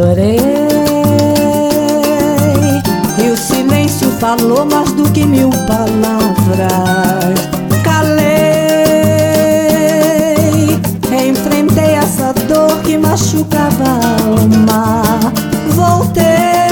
chorei e o silêncio falou mais do que 1000 palavras. Calei, enfrentei essa dor que machucava a alma. Voltei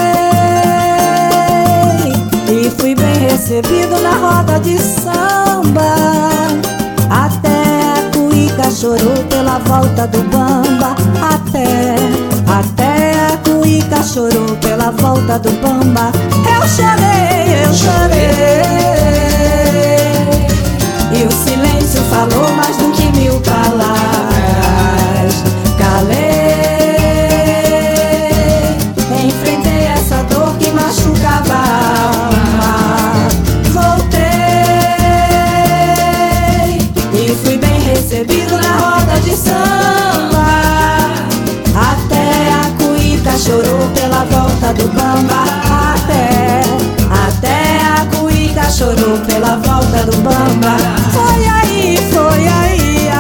e fui bem recebido na roda de samba. Até a cuíca chorou pela volta do bamba. Até a cuíca chorou pela volta do bamba. Eu chorei e o silêncio falou mais do que 1000 palavras. Calei, enfrentei essa dor que machucava a alma. Voltei e fui bem recebido na roda de samba. Até a cuíca chorou pela volta do bamba. Até a cuíca chorou pela volta do bamba. Foi aí,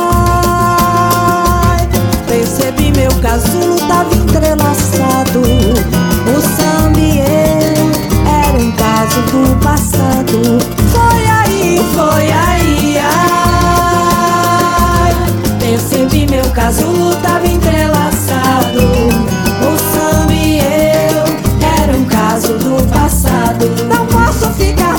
ai, percebi meu casulo tava entrelaçado. O samba e eu era um caso do passado. Foi aí, ai, percebi meu casulo tava entrelaçado. O samba e eu era um caso do passado. Não posso ficar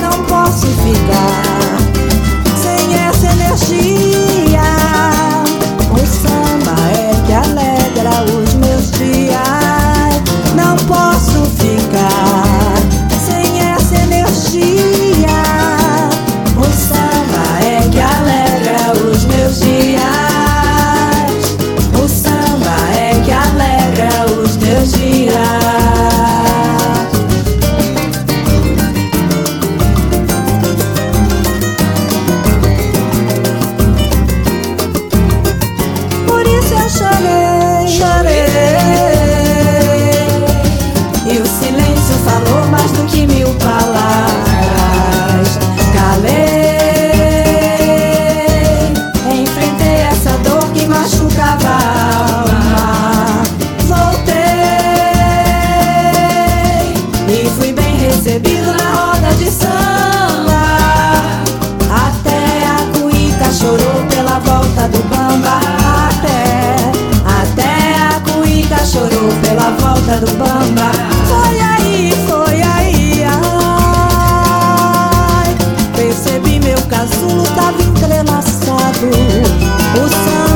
sem essa energia. O samba é que alegra os meus dias. Não posso ficar sem essa energia. O samba é que alegra os meus dias. O samba é que alegra os meus dias. Chorei e o silêncio falou mais do que 1000 palavras. Calei, enfrentei essa dor que machucava a alma. Voltei e fui bem recebido na roda de samba. Até a cuíca chorou pela volta do bamba. Chorou pela volta do bamba. Foi aí, ai, percebi meu casulo tava entrelaçado. O